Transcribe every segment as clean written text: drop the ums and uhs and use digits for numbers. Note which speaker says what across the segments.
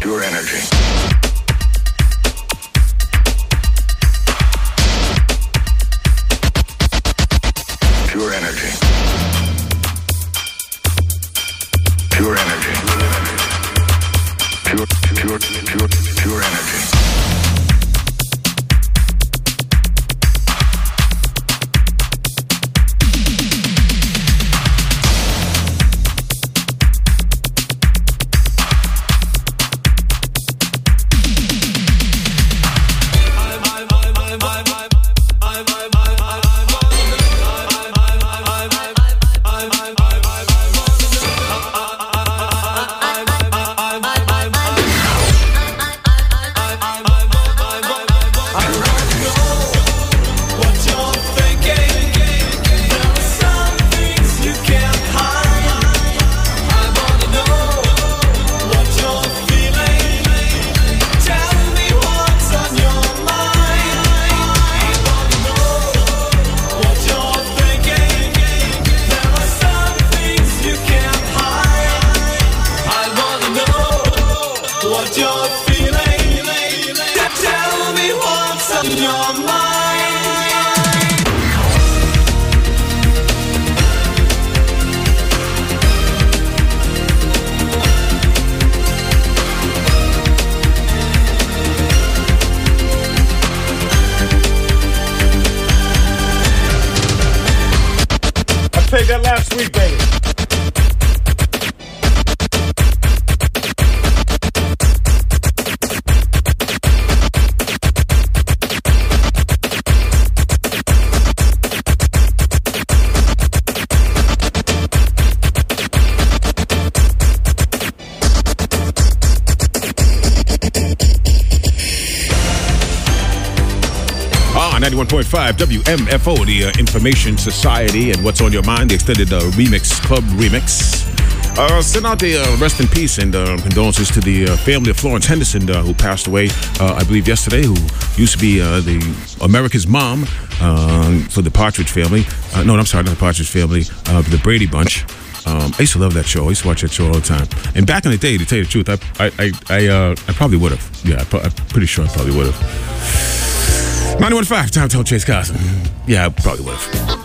Speaker 1: Pure energy. Pure energy. Pure energy. Pure energy.
Speaker 2: Take that last week, baby.
Speaker 3: Ah, 91.5 WMFO, the Information Society, and What's on Your Mind, the extended remix, club remix. Send out the rest in peace and condolences to the family of Florence Henderson, who passed away, I believe, yesterday, who used to be the America's Mom for the Partridge Family. No, I'm sorry, not the Partridge Family, the Brady Bunch. I used to love that show. I used to watch that show all the time. And back in the day, to tell you the truth, I probably would have. Yeah, I'm pretty sure I probably would have. 91.5, time to tell Chase Carson. Yeah, I probably would have.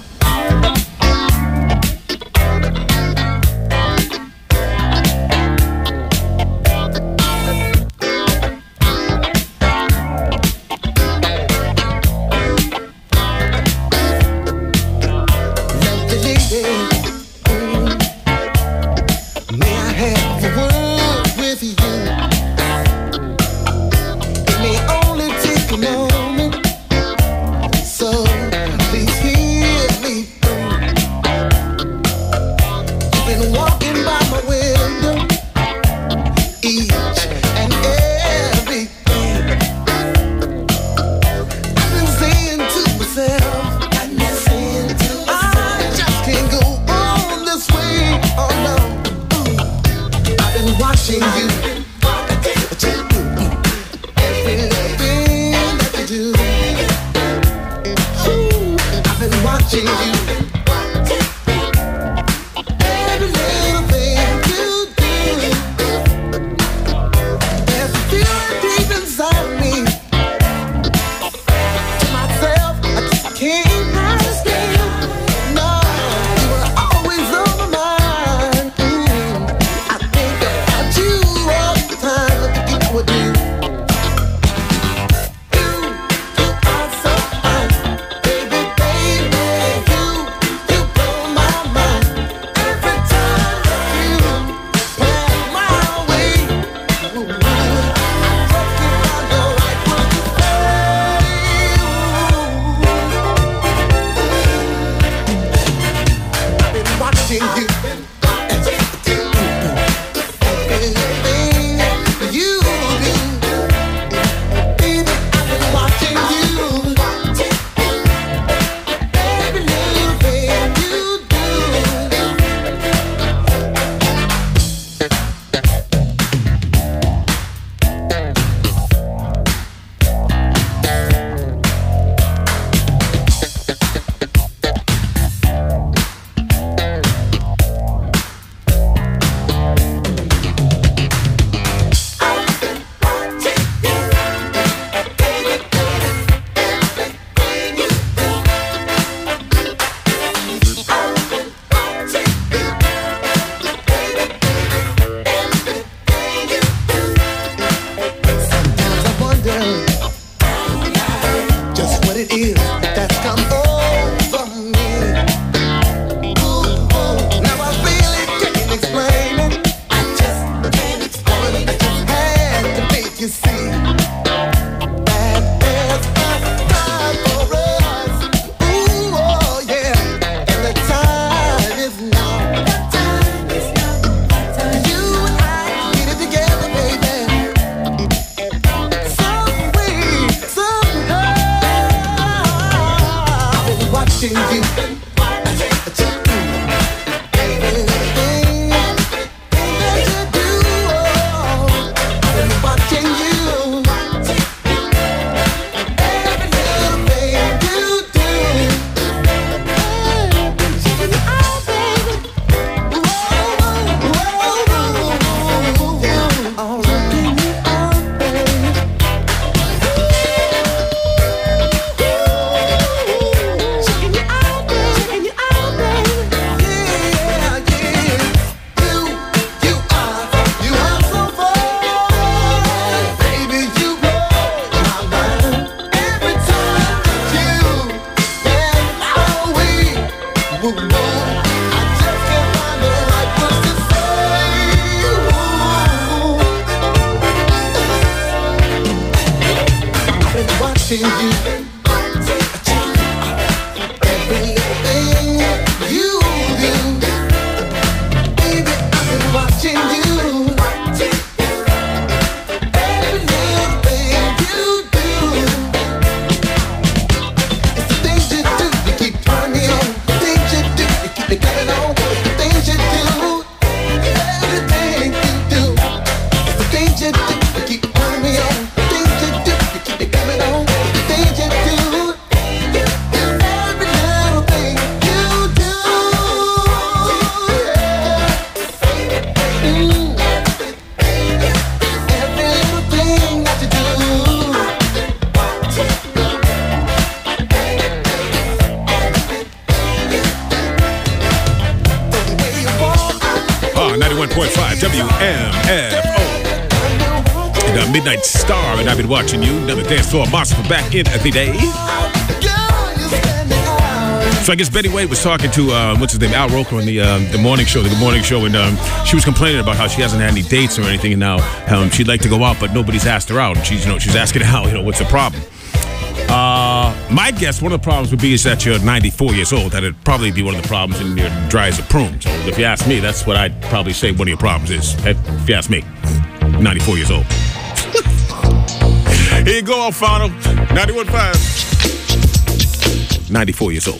Speaker 2: watching you. Every little thing you do, baby, I've been watching you. Every little thing you do, it's the things you do. You keep turning me on. The things you do, you keep me coming on. The things you do, everything you do, it's the things you do. You keep turning me on. The things you do, you keep me coming on. The things you do, every little thing you do, every little thing that you do. The way you walk,
Speaker 3: 91.5 WMFO. The Midnight Star, and I've been watching you. Another dance floor monster back in the day.
Speaker 2: girl, you stand out.
Speaker 3: So I guess Betty White was talking to what's his name, Al Roker on the morning show, the Good Morning Show, and she was complaining about how she hasn't had any dates or anything, and now she'd like to go out, but nobody's asked her out, and she's asking Al, what's the problem? My guess, one of the problems would be is that you're 94 years old. That'd probably be one of the problems, and you're dry as a prune. So if you ask me, that's what I'd probably say one of your problems is. If you ask me, 94 years old. Here you go, Alfano. 91.5. 94 years old.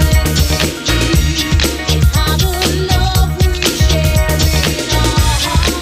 Speaker 4: How the love we share it all.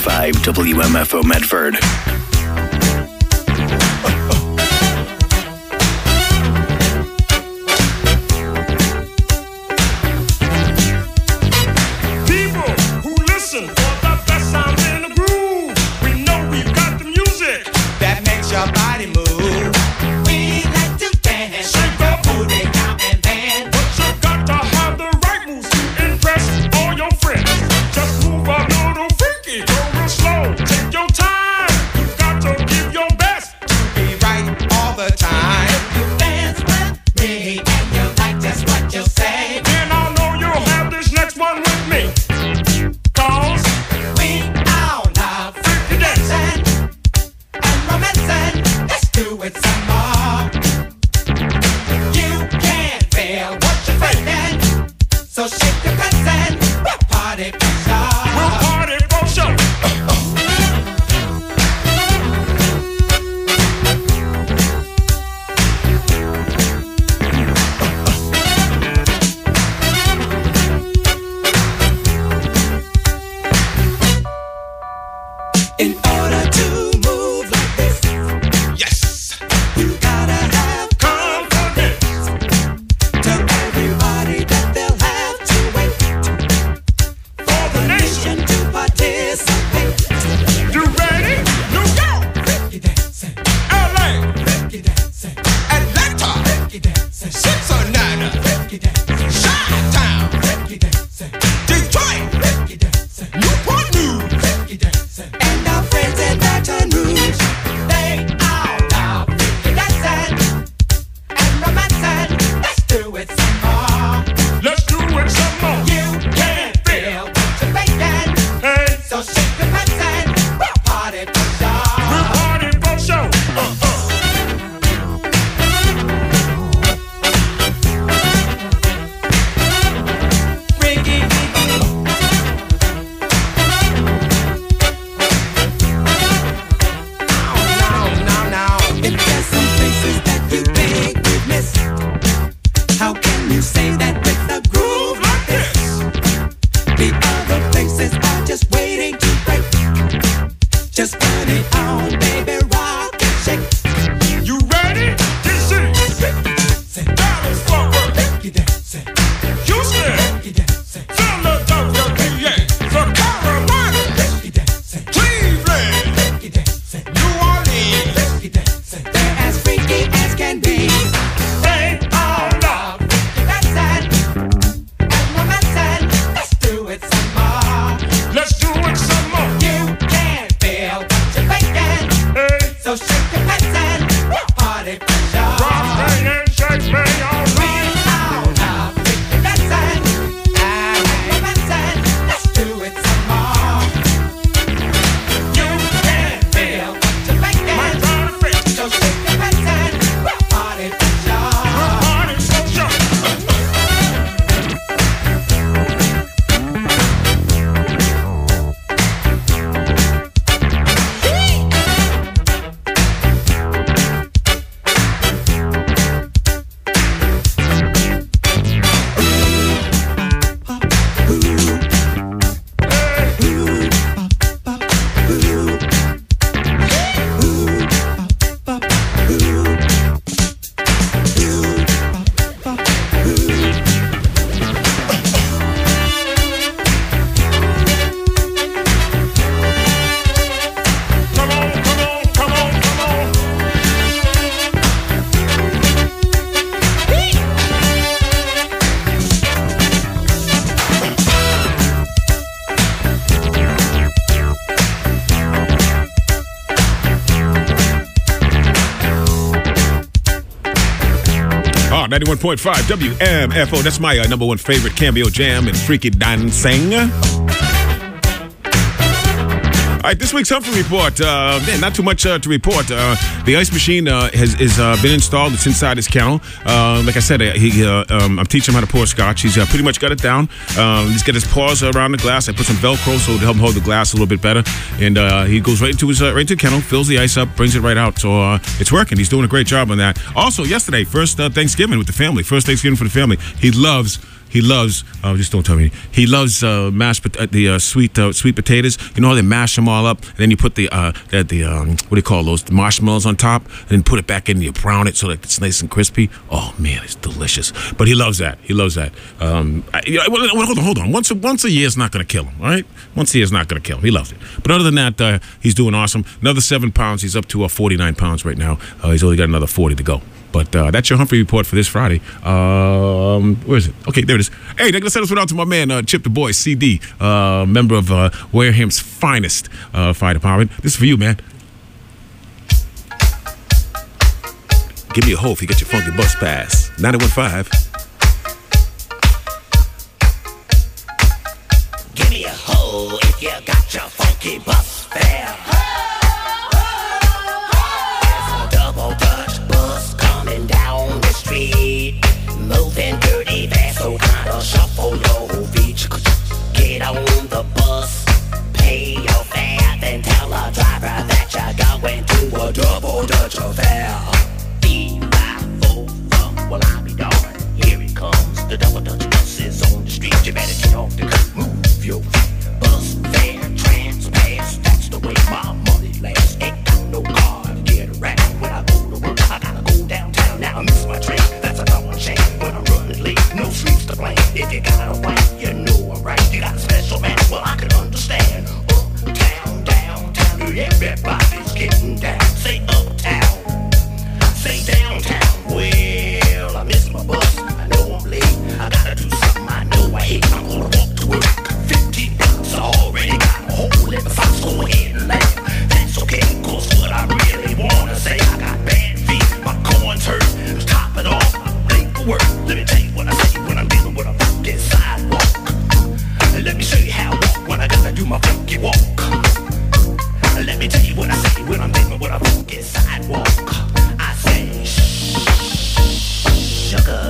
Speaker 4: 101.5 WMFO Medford.
Speaker 3: Wow, 91.5 WMFO. That's my number one favorite Cambio Jam and Freaky Dancing. All right, this week's Humphrey Report. Man, not too much to report. The ice machine has been installed. It's inside his kennel. Like I said, I'm teaching him how to pour scotch. He's pretty much got it down. He's got his paws around the glass. I put some Velcro so to help him hold the glass a little bit better. And he goes right into his right to the kennel, fills the ice up, brings it right out. So it's working. He's doing a great job on that. Also, yesterday, first Thanksgiving with the family. First Thanksgiving for the family. He loves he loves. Just don't tell me. He loves sweet potatoes. You know how they mash them all up, and then you put the what do you call those? The marshmallows on top, and then put it back in. You brown it so that it's nice and crispy. Oh man, it's delicious. But he loves that. He loves that. Hold on. Once a year is not going to kill him. All right, once a year is not going to kill him. He loves it. But other than that, he's doing awesome. Another 7 pounds. He's up to 49 pounds right now. He's only got another 40 to go. But that's your Humphrey Report for this Friday. Where is it? Okay, there it is. Hey, they're going to send us one out to my man, Chip the Boy, CD, member of Wareham's finest fire department. This is for you, man. Give me a hoe if you get your funky bus pass. 91.5.
Speaker 5: Give me a hoe if you got your funky bus fare. There's a double Dutch bus coming down the street, moving dirty fast, so kinda shuffle your feet. Get on the bus, pay your fare, then tell the driver that you're going to a double Dutch affair. 3, 5, 4, well I'll be darned. Here it comes, the double Dutch bus is on the street. You better get off the curb, move your feet. Bus fare, transpass, that's the way my money lasts. Ain't got no car to get around. When I go to work, I gotta go downtown. Now I miss my train, that's a darn shame. When I'm running late, no streets to blame. If you got a wife, you know I'm right. You got a special man, well I can understand. Uptown, downtown, everybody's getting down. Say uptown, say downtown. Well, I miss my bus, I know I'm late. I gotta do something I know I hate. I'm gonna walk to work. 15 bucks, I already got a hole in the socks. Go ahead and laugh. That's okay, cause what I really wanna say, I got bad feet, my corn's hurt. To top it off, I'm late for work. Let me tell you what I say when I'm dealing with a funky sidewalk. Let me show you how I walk when I gotta do my funky walk. Let me tell you what I say when I'm dealing with a funky sidewalk. I say, sugar.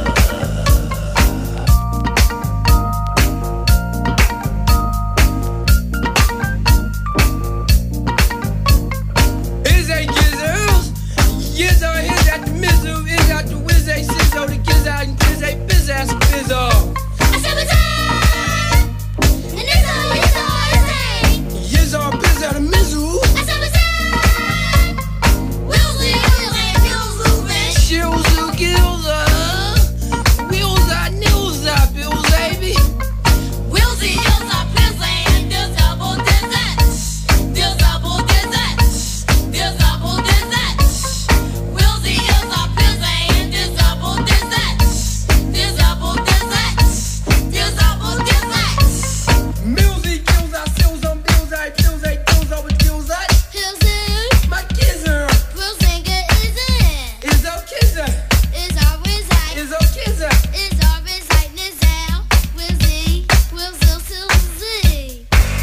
Speaker 6: Is that gizzles? Gizzo, is that the mizzle? Is that the whiz, a sizzo, the giz out and giz, a biz ass bizzo?
Speaker 7: I said, what's up? And it's
Speaker 6: Gizzo, biz out the mizzle.
Speaker 7: I said, what's up? We'll see,
Speaker 6: Shilza, gilza. Wheels out, nils out, bills, baby.
Speaker 7: we'll see, you'll stop playing this double dessert. This double dessert. This double dessert. We'll see, you'll stop playing this double dessert. This double dessert. This double dessert.
Speaker 6: Music, gills out, sills on bills, I bills, I bills out with gills out.
Speaker 7: He'll say,
Speaker 6: My gizzer.
Speaker 7: we'll sing it, is it?
Speaker 6: Is a kizzer.
Speaker 7: It's always like.
Speaker 6: Is a kizzer.
Speaker 7: It's always like this now. We'll see, we'll see.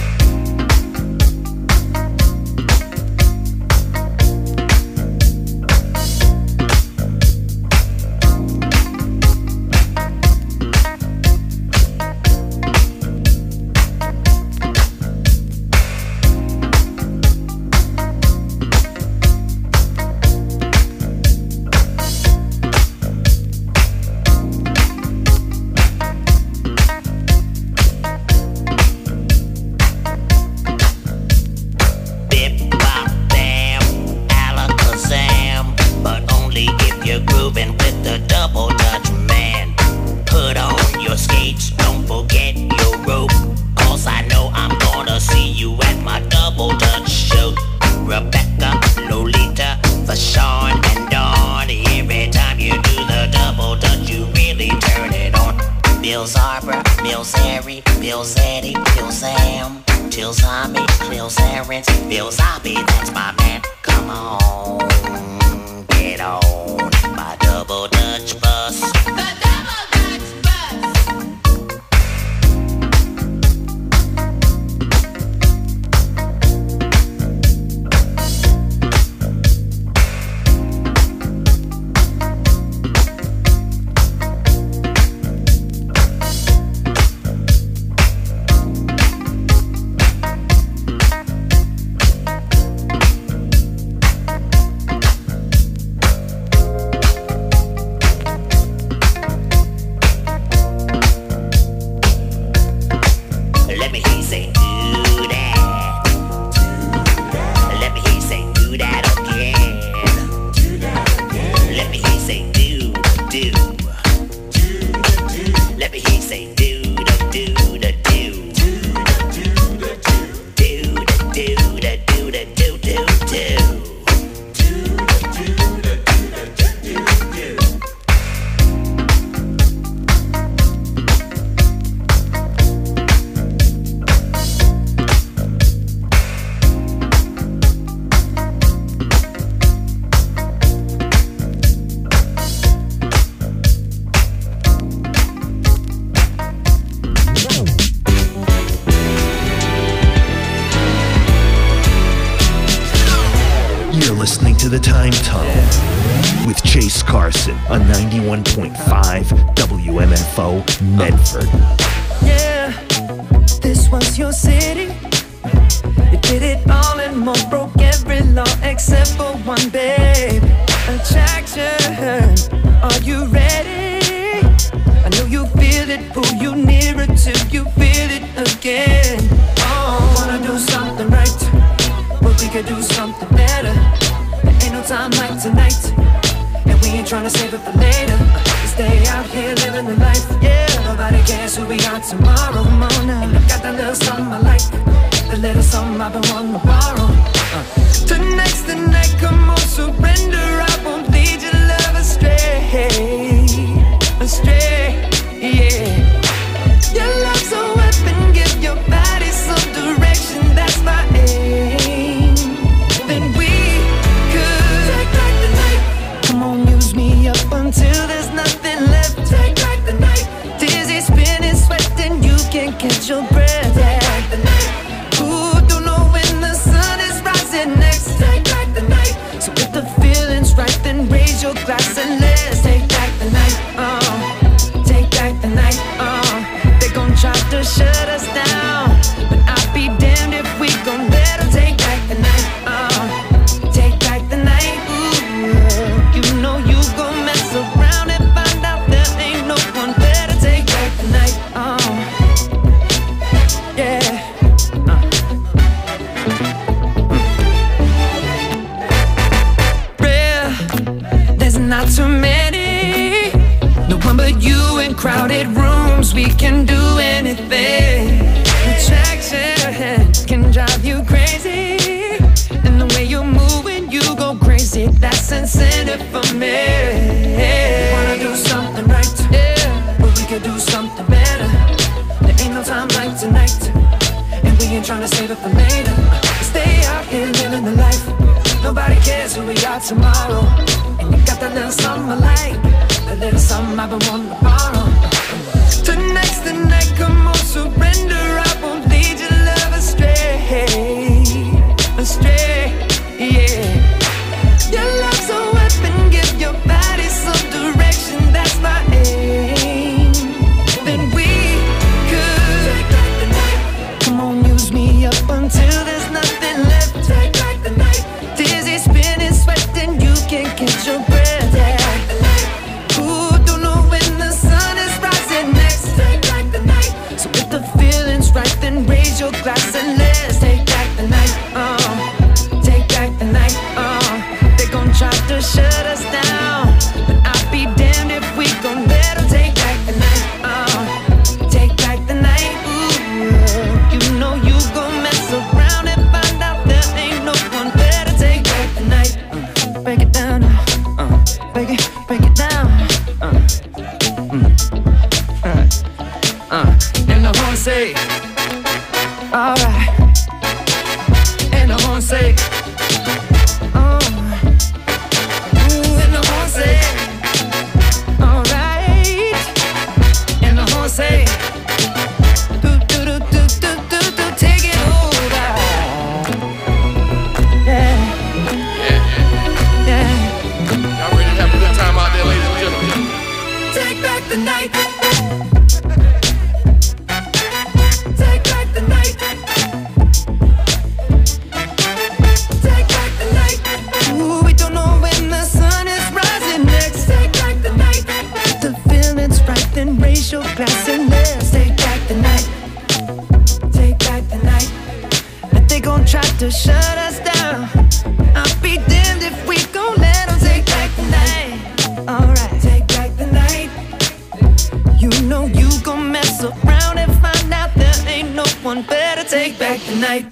Speaker 5: Bip, bop, bam, alakazam. But only if you're grooving with the double Dutch man. Put on your skates, don't forget your rope. Cause I know I'm gonna see you at my double Dutch show. Rebecca, Lolita, Fashawn, and Dawn. Every time you do the double Dutch, you really turn it on. Bill Zarbra, Bill Zary, Bill Zeddy, Bill Zam, Till Zombie, Bill Zarens, Bill Zombie, that's my man. Come on, get on my double Dutch bus.
Speaker 7: The double Dutch bus.
Speaker 5: Say do da do da do. Do da do da do. Do da do da do da do do do.
Speaker 4: You're listening to The Time Tunnel with Chase Carson on 91.5 WMFO Medford.
Speaker 8: Yeah, this was your city. You did it all and more, broke every law except for one, babe. Attraction, are you ready? I know you feel it, pull you nearer till you feel it again. Oh, wanna do something right, but we could do something better. There ain't no time like tonight, and we ain't tryna save it for later. We stay out here living the life, yeah. Nobody cares who we are tomorrow. Come on now, and I got that little something I like, the little something I've been wanting to borrow. Tonight's the night, come on, surrender. I won't lead your love astray, astray, yeah. Your love's a weapon, give your body some direction. That's my aim. Then we could take back the night. Come on, use me up until there's nothing left. Take back the night. Dizzy, spinning, sweating, you can't catch your breath. Take back the night. Ooh, don't know when the sun is rising next. Take back the night. So if the feeling's right, then raise your glass and let's take back the night. Take back the night. They gon' try to shut us down, but I'll be damned if we gon' let them take back the night. Take back the night. Ooh, you know you gon' mess around and find out there ain't no one better. Take back the night. Yeah. There's not too many, no one but you in crowded rooms. We can do anything. Attraction can drive you crazy, and the way you move when you go crazy, that's incentive for me. Wanna do something right, yeah, but we could do something better. There ain't no time like tonight, and we ain't tryna save it for later. Stay out here living the life. Nobody cares who we are tomorrow. And you got that little something I like, that little something I've been wanting to borrow. Tonight's the night, come on, surrender. I won't lead your love astray, astray, yeah. Your love's a weapon, give your body some direction. That's my aim. Then we could take back the night. Come on, use me up until there's nothing left. Take back the night. Dizzy, spinning, sweating, you can't catch your breath. Take back the night. Ooh, don't know when the sun is rising next. Take back the night. So if the feeling's right, then raise your glass and let's take back the night. Take back the night. They gon' try to shut us down, but I'll be damned if we gon' let them take back the night. Take back the night. Ooh, you know you gon' mess around and find out there ain't no one better. Take back the night. Break it down. Break it down. And the horn say, alright. And the horn say, and the horn say, alright. And the horn say, do, take it over. Yeah.
Speaker 9: Y'all ready to have a good time out there, ladies and gentlemen?
Speaker 8: Take back the night. Take back the night. Take back the night. Ooh, we don't know when the sun is rising next. Take back the night. If the feeling's right, then raise your glass and let's take back the night. Take back the night. But they gon' try to shut us down. I'll be damned if we gon' let them take back the night. Alright, take back the night. You know you gon' mess tonight.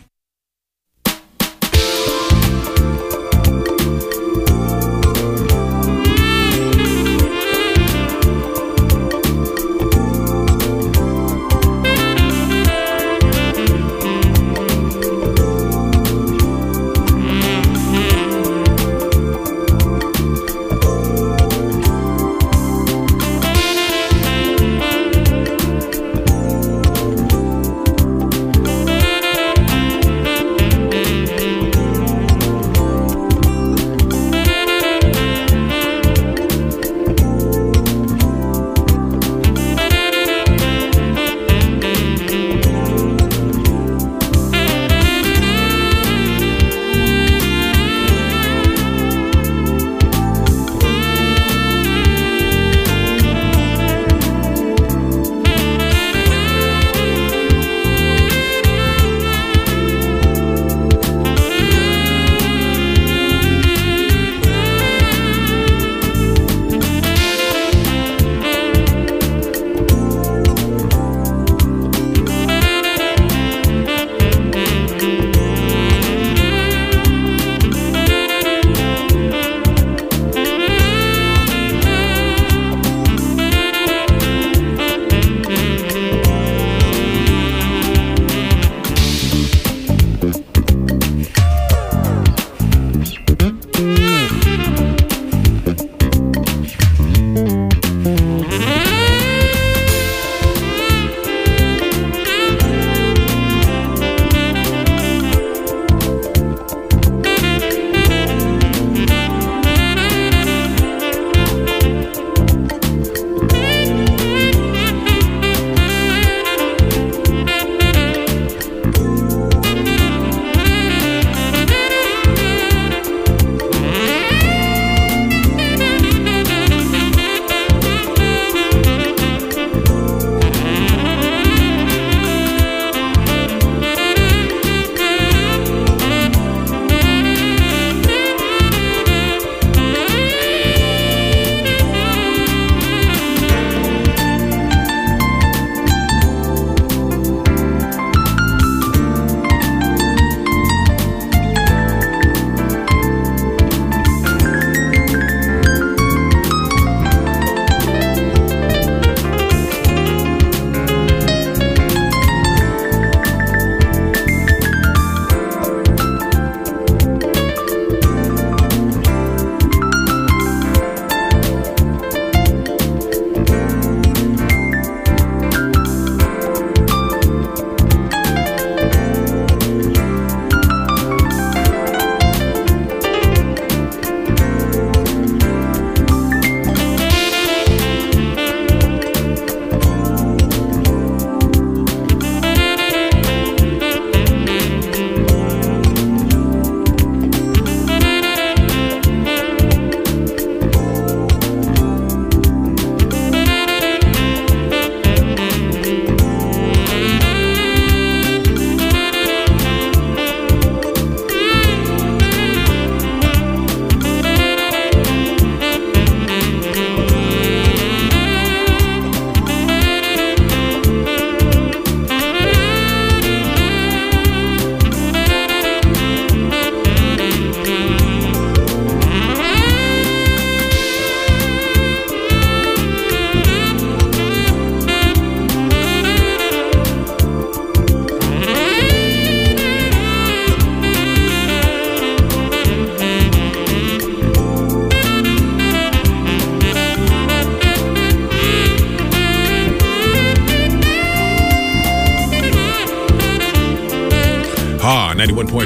Speaker 3: Ah, 91.5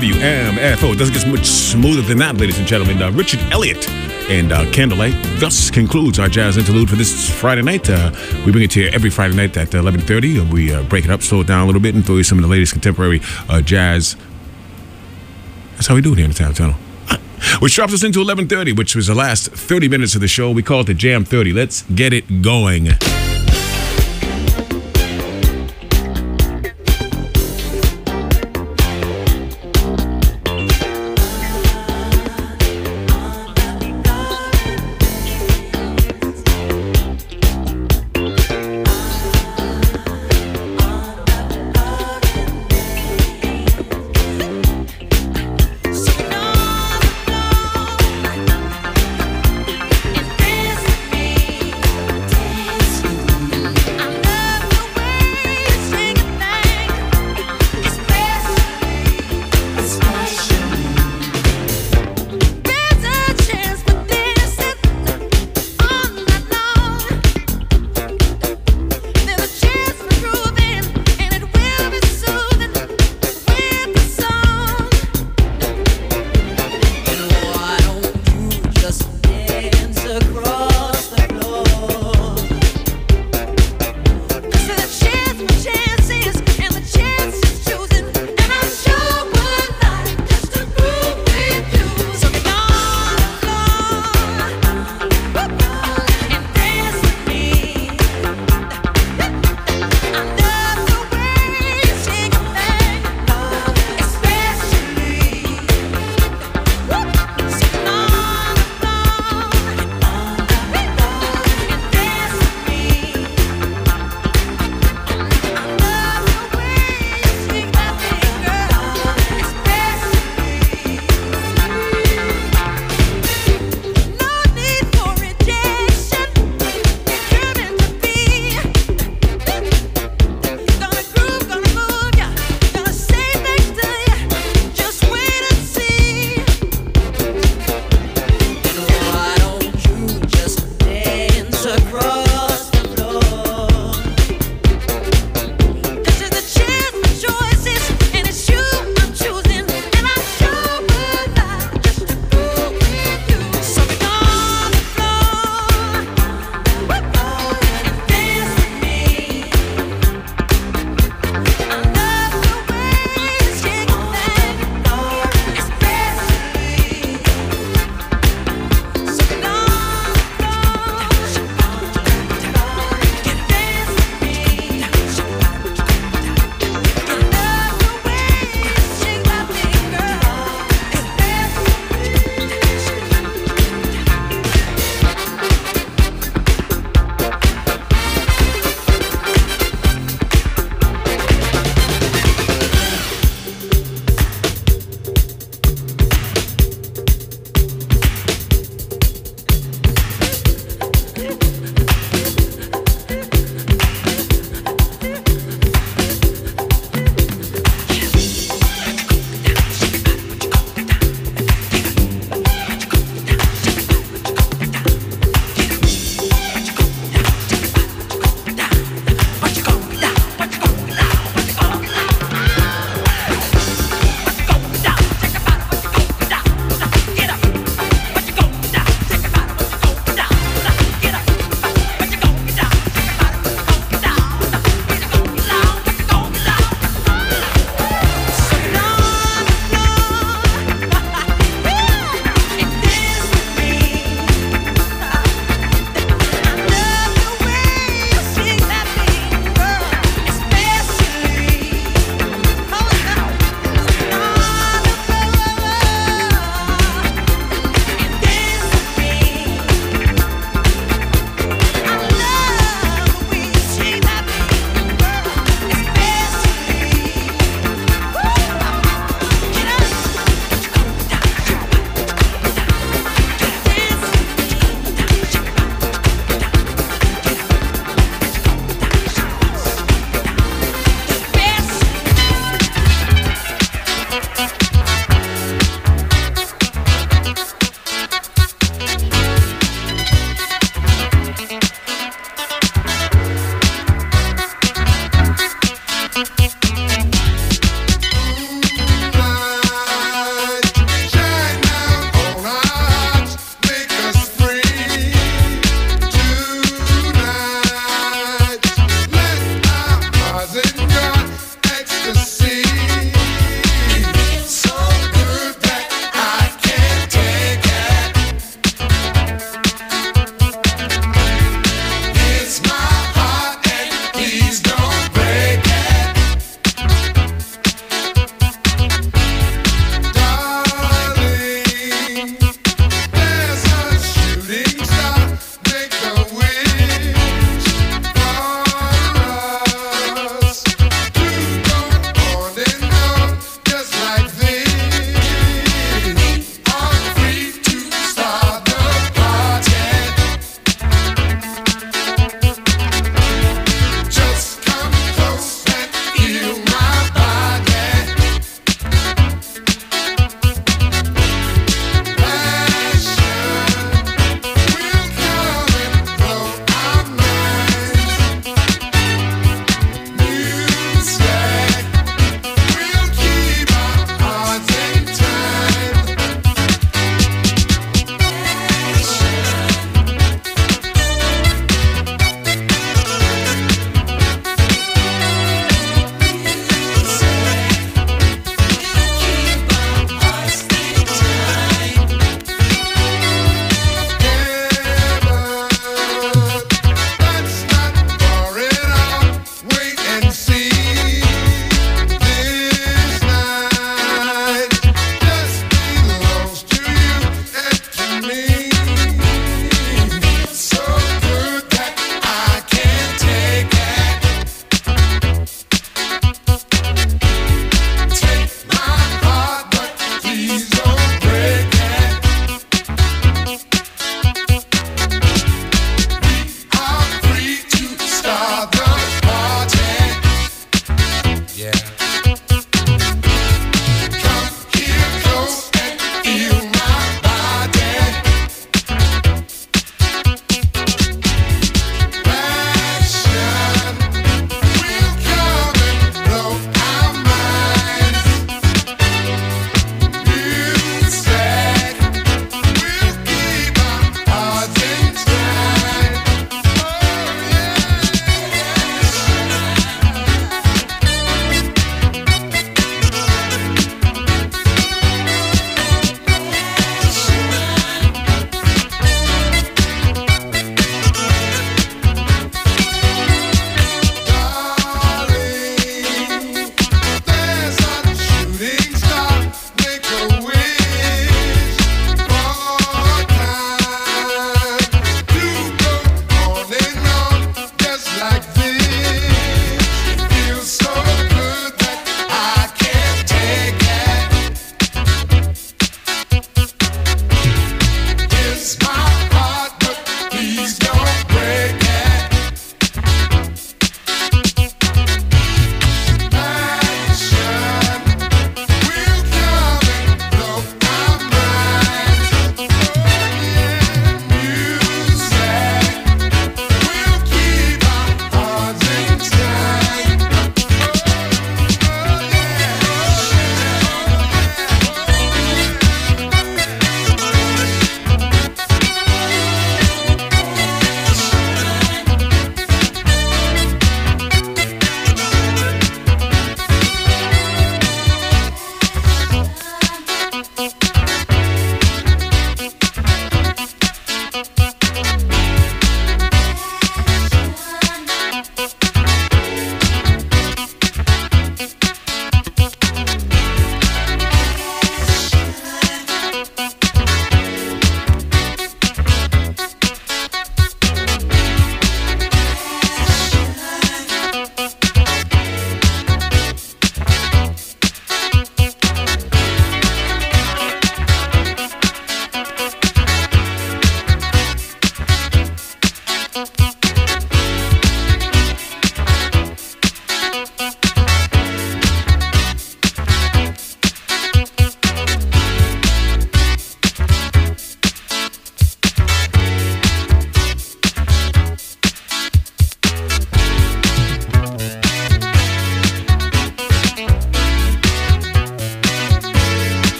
Speaker 3: WMFO. It doesn't get much smoother than that, ladies and gentlemen. Richard Elliott and Candlelight thus concludes our jazz interlude for this Friday night. We bring it to you every Friday night at 11:30. We break it up, slow it down a little bit, and throw you some of the latest contemporary jazz. That's how we do it here in the Town Tunnel. Which drops us into 11:30, which was the last 30 minutes of the show. We call it the Jam 30. Let's get it going.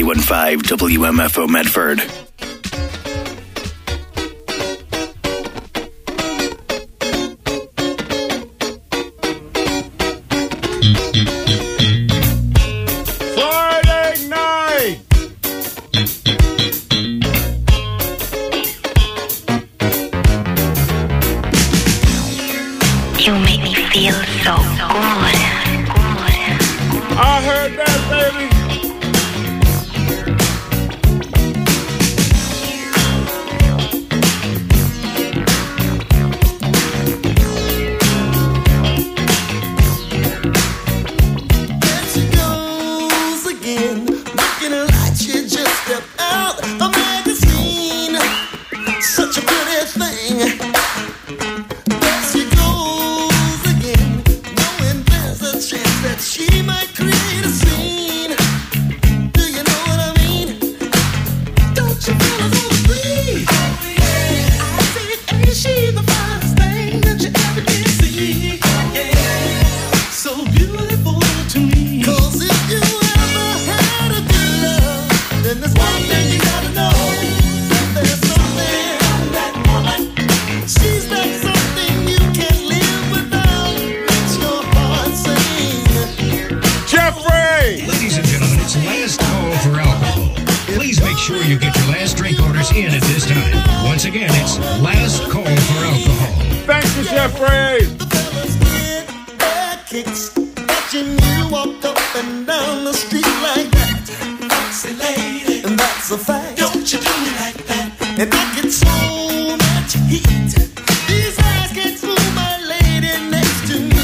Speaker 4: 91.5 WMFO Medford.
Speaker 3: Friday night.
Speaker 10: You make me feel so good.
Speaker 3: I heard that, baby.
Speaker 2: There she goes again, looking like she just stepped out a magazine. Such a pretty thing. There she goes again, knowing there's a chance that she might create a scene. Do you know what I mean? Don't you feel so free? Oh yeah. I say, ain't she the finest thing that you ever did see? Yeah. So beautiful to me. 'Cause if you ever had a good love, then there's one thing you gotta know. That there's something on that woman. She's like something you can't live without. Makes your heart sing.
Speaker 3: Jeffrey.
Speaker 11: Ladies and gentlemen, it's last call for alcohol. Please make sure you get your last drink orders in at this time. Once again, it's last call for alcohol.
Speaker 3: Thank you, Jeffrey.
Speaker 2: The fellas get their kicks watching you walk up and down the street like that. Foxy lady, and that's a fact. Don't you do me like that? And I get so much heat. These eyes can't fool my lady next to me,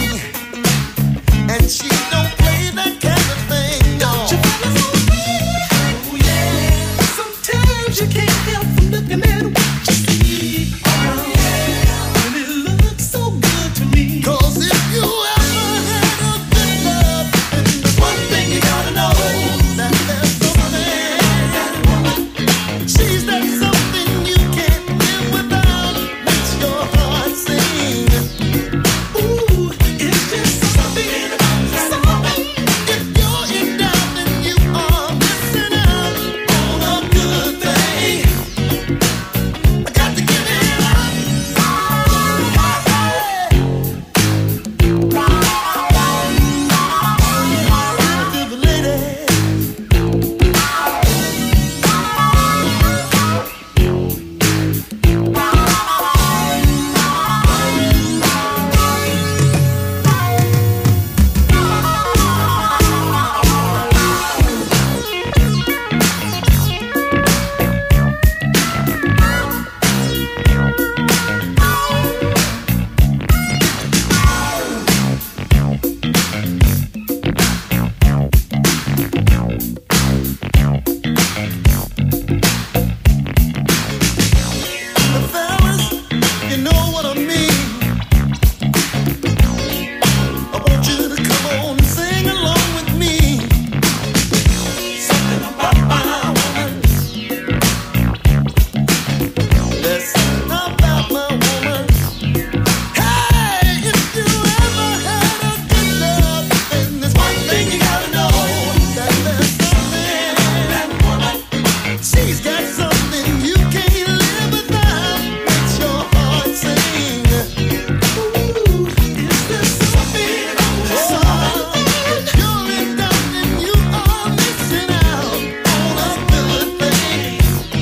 Speaker 2: and she don't play that kind of thing. Don't you feel so free? Oh yeah. Sometimes you can't help from looking at what you see. Oh yeah. And it looks so good to me. 'Cause if you ever had a good love, then there's one thing you gotta know. That there's something. She's that something you can't live without. Makes your heart sing. Ooh, it's just something about that woman. If you're in doubt, then you are missing out on a good thing. I got to give it up. To the lady. The fellas, you know what I mean. I want you to come on and sing along with me. Something about my woman. There's something about my woman. Hey, if you ever had a good love, then there's one thing you gotta know. That there's something about that woman. She's got something you can't live without. Makes your heart sing. Ooh, is there something about something? If you're in doubt, then you are missing out on a good thing.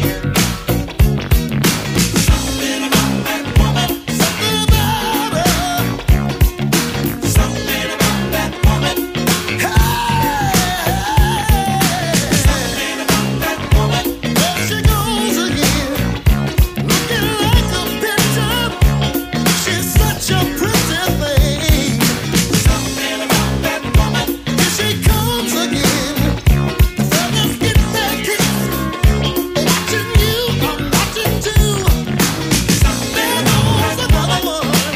Speaker 2: Something about that woman. Something about her. Something about that woman. Hey, something about that woman. There she goes again, looking like a picture. She's such a pretty thing. Something about that woman. Here she comes again. The fellas get their kicks. Watching you, I'm watching too. There goes another one.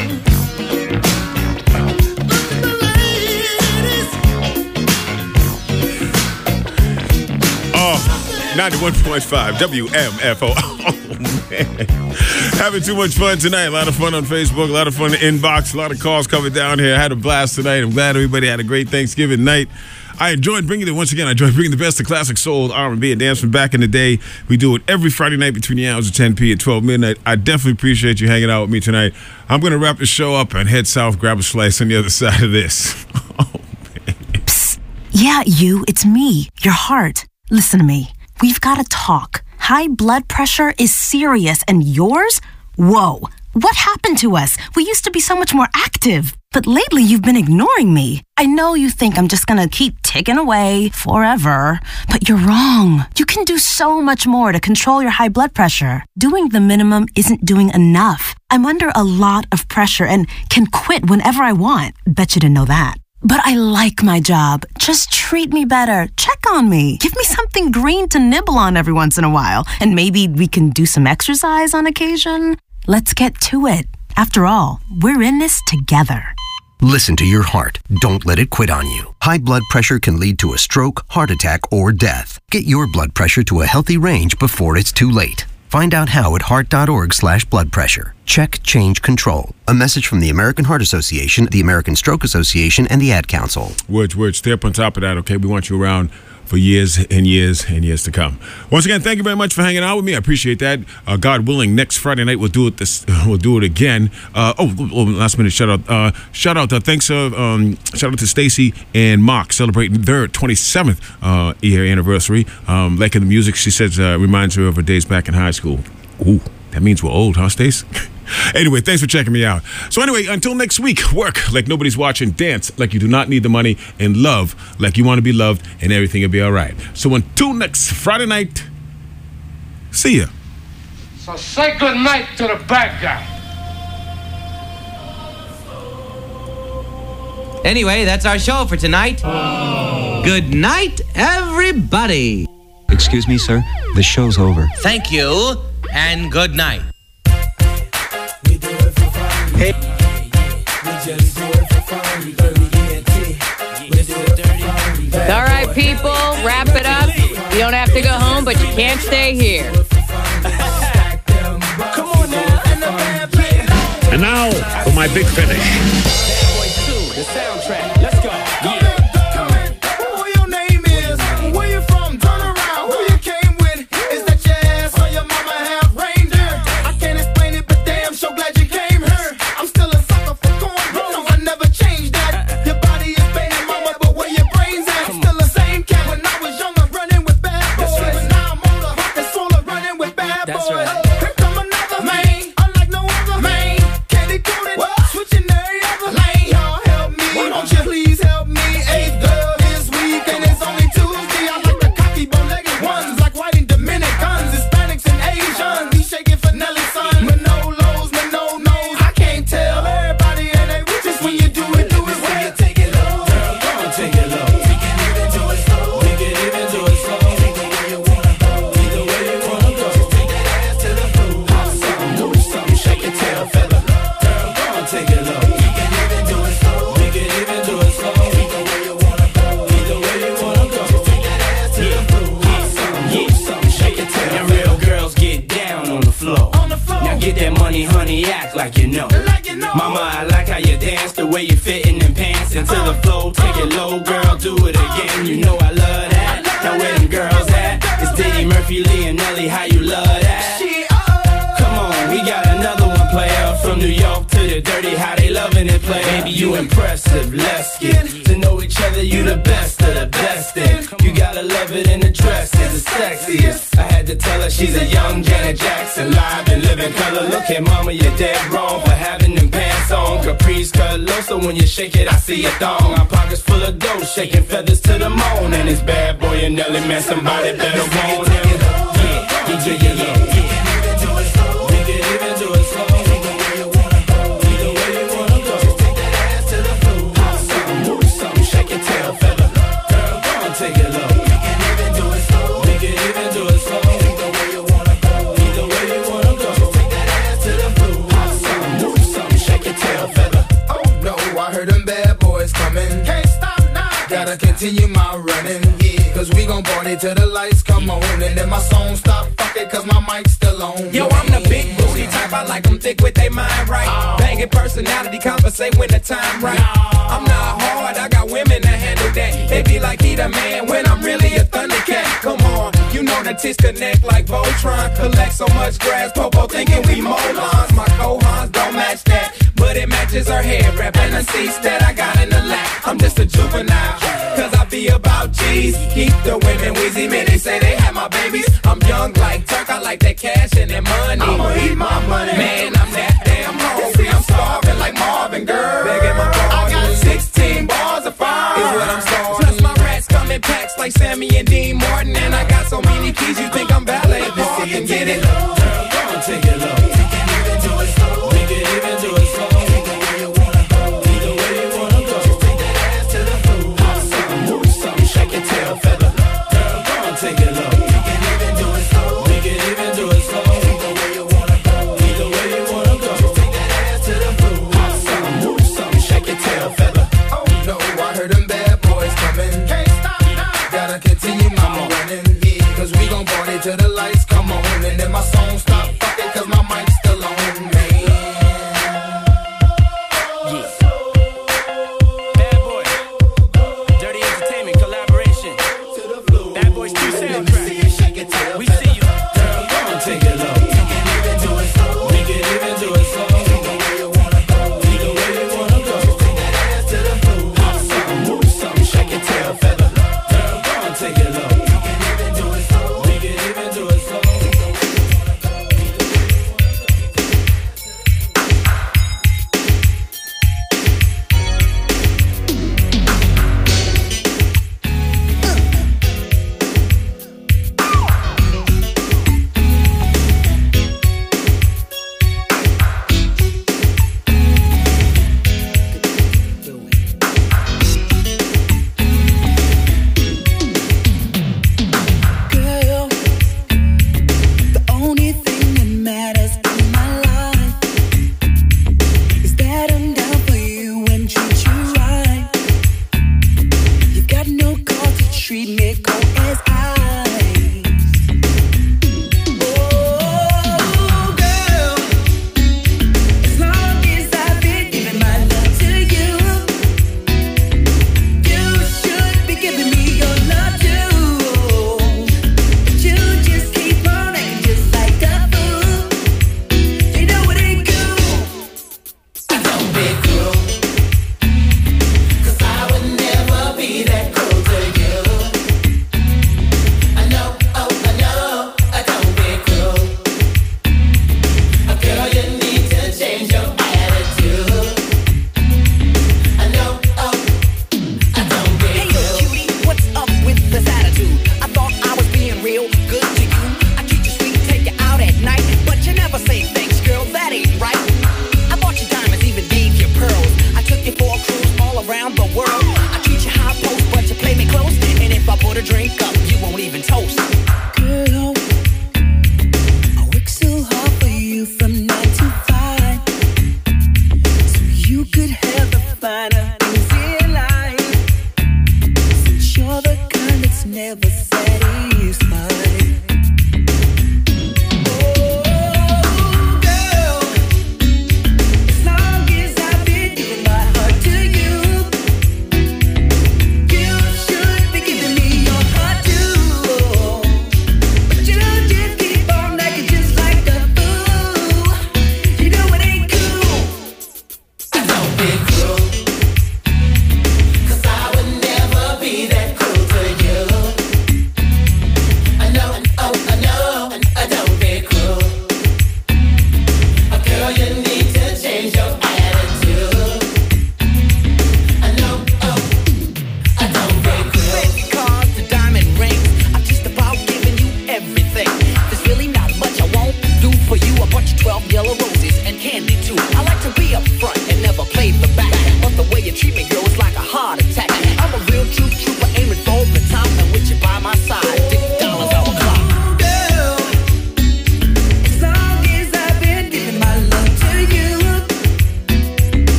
Speaker 2: Look at the ladies.
Speaker 3: Oh, 91.5 WMFO. Oh, man. Having too much fun tonight. A lot of fun on Facebook, a lot of fun in the inbox, a lot of calls coming down here. I had a blast tonight. I'm glad everybody had a great Thanksgiving night. I enjoyed bringing it once again. I enjoyed bringing the best of classic soul, R&B, and dance from back in the day. We do it every Friday night between the hours of 10 p and 12 midnight. I definitely appreciate you hanging out with me tonight. I'm going to wrap the show up and head south, grab a slice on the other side of this.
Speaker 12: Psst. Yeah, you. It's me, your heart. Listen to me. We've got to talk. High blood pressure is serious, and yours? Whoa. What happened to us? We used to be so much more active. But lately, you've been ignoring me. I know you think I'm just gonna keep ticking away forever, but you're wrong. You can do so much more to control your high blood pressure. Doing the minimum isn't doing enough. I'm under a lot of pressure and can quit whenever I want. Bet you didn't know that. But I like my job. Just treat me better. Check on me. Give me something green to nibble on every once in a while. And maybe we can do some exercise on occasion. Let's get to it. After all, we're in this together.
Speaker 13: Listen to your heart. Don't let it quit on you. High blood pressure can lead to a stroke, heart attack, or death. Get your blood pressure to a healthy range before it's too late. Find out how at heart.org/blood pressure. Check, change, control. A message from the American Heart Association, the American Stroke Association, and the Ad Council.
Speaker 3: Words. Stay up on top of that, okay? We want you around for years and years and years to come. Once again, thank you very much for hanging out with me. I appreciate that. God willing, next Friday night we'll do it. We'll do it again. Last minute shout out. Shout out to Stacy and Mark celebrating their 27th year anniversary. Liking the music, she says, reminds her of her days back in high school. Ooh, that means we're old, huh, Stace? Anyway, thanks for checking me out. So anyway, until next week, work like nobody's watching, dance like you do not need the money, and love like you want to be loved, and everything will be all right. So until next Friday night, see ya.
Speaker 14: So say good night to the bad guy.
Speaker 15: Anyway, that's our show for tonight. Good night, everybody.
Speaker 16: Excuse me, sir. The show's over.
Speaker 15: Thank you, and good night.
Speaker 8: Hey.
Speaker 17: All right, people, wrap it up. You don't have to go home, but you can't stay here.
Speaker 3: And now for my big finish.
Speaker 8: The soundtrack. Let's go. Who your name is? Where you from? Turn around. Who you came with? Is that your ass or your mama have reindeer? I can't explain it, but damn, so glad you came here. I'm still a sucker for going wrong. I never changed that. Your body is baby mama, but where your brains at? Still the same cat when I was young, I'm running with bad boys. But now I'm older, it's full of running with bad boys. Here come another man, unlike no other man. Candy coated, switching every other lane. Y'all help me, won't you please help me? Eighth girl this week and it's only Tuesday. I like the cocky bow-legged ones, like white and Dominicans, Hispanics and Asians. He shaking for Nelly's son. Manolos, Manonos, I can't tell everybody and they just when you do it well. You take it low, girl, go and take it low. We can even do it slow. We can even do it slow. Take it where you wanna go, either way you wanna go. Just take that ass to the floor. Hop something, move something, shake your tail feather. Girl, go and take it low. We can even do it slow. We can even do it slow. Either way you wanna go, either way you wanna go. Just take that ass to the floor. Hop something, move something, shake your tail.
Speaker 18: And real girls get down on the floor. Now get that money, honey, act like you know. Mama, I like how you dance, the way you fit in them pants into the flow. Take it low, girl, do it again. You know I love that. Now where them girls at? It's Diddy, Murphy, Lee, and Nelly. How you love that? Come on, we got another one player from New York to the dirty. How they loving it, play. Baby, you impressive. Let's get to know each other. You the best of the best. And you gotta love it in the dress. It's the sexiest. I had to tell her she's a young Janet Jackson, live and living color. Look at mama, you're dead wrong for having them pants on. Caprice cut low, so when you shake it, I see a thong. Our pockets full of dough, shaking feathers to the moon. And it's bad boy and Nelly, man, somebody better want him. Yeah, he take it low. We can even do it slow. We can even do it slow. Either way you wanna go, either way you wanna go. Just take that ass to the floor. Hop something, move something, shake your tail feather. Girl, go and take it low. We can even do it slow. We can even do it slow. Either way you wanna go, either way you wanna go. Just take that ass to the floor. Hop something, move something, shake your tail feather.
Speaker 8: Oh no, I heard them bad boys coming. Can't stop now. Gotta continue my running, yeah. Cause we gon' party till the lights come on. And then my song stop, fuck it, cause my mic's still on.
Speaker 19: Yo, I'm the big booty type, I like them thick with they mind right. Banging personality, compensate when the time right. I'm not hard, I got women that handle that. They be me like he the man when I'm really a Thundercat. Come on, you know the tits connect like Voltron. Collect so much grass, Popo thinking we molons. My cohons don't match that, but it matches her hair wrap and the seats that I got in the lap. I'm just a juvenile, cause I be about G's. Keep the women wheezy, man, they say they have my babies. I'm young like Turk, I like that cash and that money. I'ma eat my money, man, I'm that damn hungry. I'm starving like Marvin, girl. Begging my pardon. I got 16 bars of fire, is what I'm starting. Plus my rats come in packs like Sammy and Dean Martin. And I got so many keys, you think I'm ballet park and get it. Girl, go and take it low. We can even do it slow. We can even do it slow. Either way you wanna go. Either way you wanna go. Just take that ass to the floor. Hot something, move something, shake your tail feather. Girl, go and take it low. We can even do it slow. We can even do it slow. Either way you wanna go. Either way you wanna go. Just take that ass to the floor. Hot something, move something, shake your tail feather. Oh no, I heard them bad boys coming. Can't stop now. Gotta continue my running. Yeah, cause we gon' party till the lights come on. And then my song stop fucking cause my mic's still on, man.
Speaker 18: Bad Boy, Dirty Entertainment collaboration. Bad Boys 2 soundtrack. We see you.
Speaker 19: Girl, go and take it low. We can even do it slow. We can even do it slow. Either way you wanna go. Either way you wanna go. Just take that ass to the floor. Hot something, move something, shake your tail feather. Girl, go and take it low. We can even do it slow. We can even do it slow.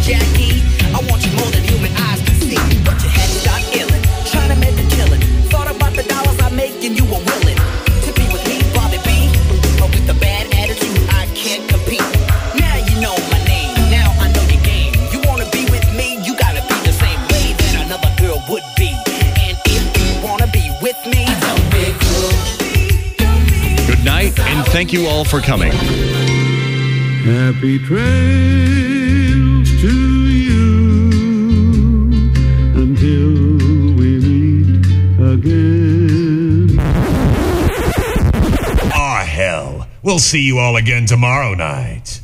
Speaker 5: Jackie. I want you more than human eyes can see. But your head got illin', trying to make a killing. Thought about the dollars I make and you were willing to be with me, Bobby B. But with the bad attitude, I can't compete. Now you know my name, now I know your game. You wanna be with me, you gotta be the same way that another girl would be. And if you wanna be with me, don't be cruel.
Speaker 20: Good night, and thank you all for coming.
Speaker 21: Happy trails to you until we meet again.
Speaker 11: Aw, hell. We'll see you all again tomorrow night.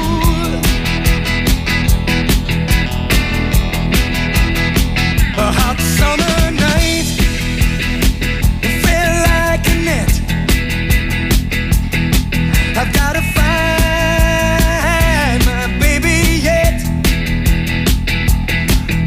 Speaker 5: How